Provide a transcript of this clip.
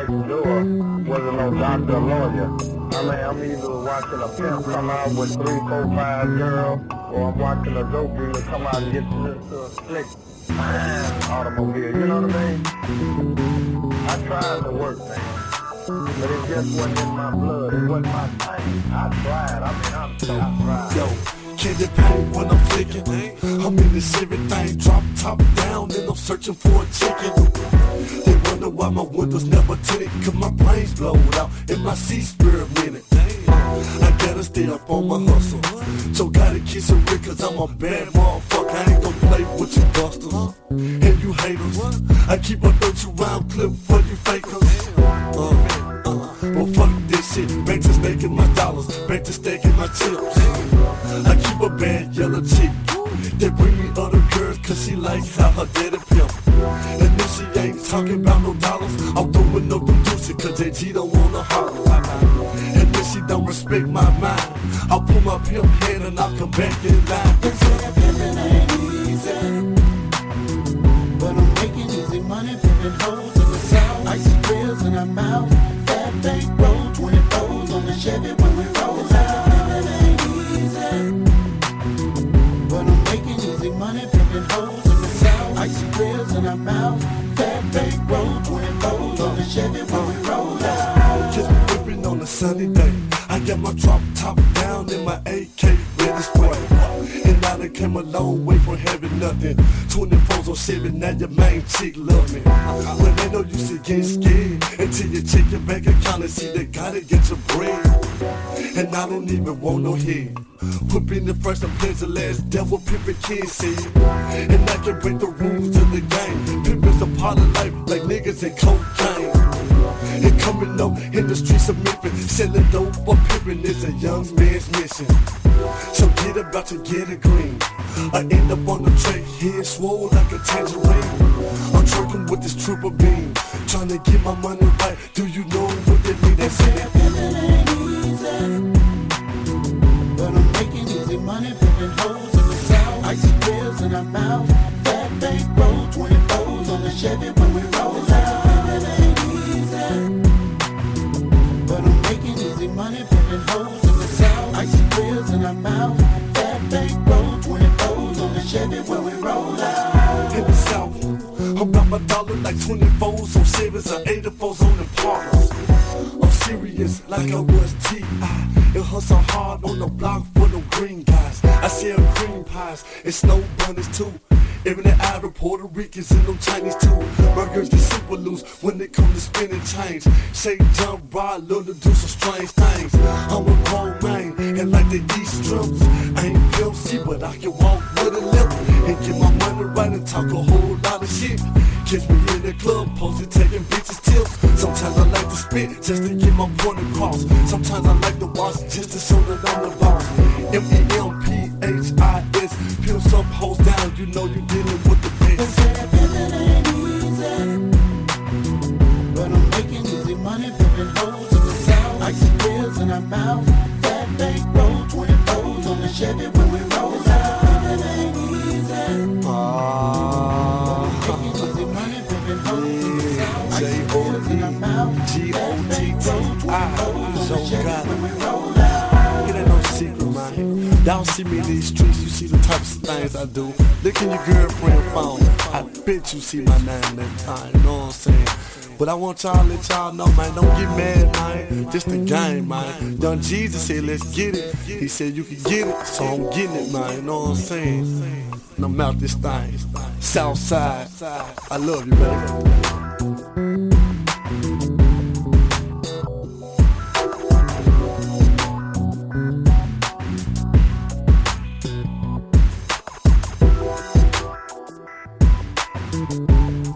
next door wasn't no doctor or lawyer. I mean, I'm either watching a pimp come out with 3, 4, 5 girls, or I'm watching a dope dealer come out and get to a slick automobile, you know what I mean? I tried to work, man. But it just wasn't in my blood. It wasn't my thing. I tried. I tried. Yo, candy paint when I'm flicking. I'm in this everything, drop top down, and I'm searching for a chicken. They wonder why my windows never tinted, cause my brain's blowed out and my seat's minute. I gotta stay up on my hustle, so gotta kiss a Rick, cause I'm a bad motherfucker. I ain't gon' play with you busters and you haters. I keep a 30 round clip for you fakers. Well, fuck this shit, back to staking my dollars, back to staking my chips. I keep a bad yellow chick, they bring me other girls cause she like how her daddy pimp. And if she ain't talking about no dollars, I'm throwing up them deuces cause AG don't wanna holler. And if she don't respect my mind, I'll pull my pimp hand and I'll come back in line. They say that pimpin' ain't easy, but I'm making easy money, pimpin' hoes in the south. Icy grills in her mouth, fat bank roll, 24s on the Chevy when we roll out. Pimpin' ain't easy, but I'm making easy money, pimpin' hoes in the south. Icy grills in her mouth, fat bank roll, 24s on the Chevy when we roll out. Just whipping on a sunny day, I got my drop top down in my AK ready spray. And I done came a long way from having nothing. 24s on Chevy, now your main chick love me. Well, they know you should get scared until you check your bank account and see they gotta get your bread. And I don't even want no head. Put being the first and playing the last, devil pimpin' kids said. And I can break the rules of the game. Pimpin's a part of life like niggas and cocaine. And coming up in the streets of Memphis, selling dope for pimpin' is a young man's mission. So get about to get a green. I end up on the track, head swole like a tangerine. I'm twerking with this triple beam, trying to get my money right. Do you know what they mean? They say that pimpin' ain't easy, but I'm making easy money, pimpin' hoes in the south. Icy grills in her mouth, fat bank roll, 24s on the Chevy when we roll out. Pimpin' ain't easy, but I'm making easy money, pimpin' hoes in the south. Icy grills in her mouth, fat bank roll, 24s on the Chevy when we roll out. In the south, I'm about my dollar like 24s on 7s or 84s on the Impalas. I'm serious like I was T.I. and hustle hard on the block for them green guys. I sell cream pies and snow bunnies too. Even the Arab, Puerto Ricans and them Chinese too. Burgers get super loose when it come to spinning change. Shake, jump, ride, love to do some strange things. I'm a grown man and like the East drums. I ain't PLC, but I can walk with a limp and get my money right and talk a whole lot of shit. Catch me in the club, posted taking bitches tips. Sometimes I like to spit just to get my point across. Sometimes I like to watch just to show that I'm the boss. MEMPHIS, pimp some hoes down, you know you dealing with the bitch. They say that pimpin' ain't easy, but I'm making easy money, pimpin' hoes in the south. Icy grills in her mouth, fat bank roll, 24s on the Chevy when we roll out. Pimpin' ain't easy, but I'm making easy money, pimpin' hoes in the south. Icy grills in her mouth, fat bank roll, 24s on the Chevy when we roll out. It ain't no secret, man. Y'all see me in these streets, you see the types of things I do. Look in your girlfriend phone, I bet you see my name that time, you know what I'm saying? But I want y'all to let y'all know, man, don't get mad, man. Just a game, man. Young Jesus said, let's get it. He said you can get it, so I'm getting it, man, you know what I'm saying? And I'm out this thing, Southside. I love you, baby. Thank you.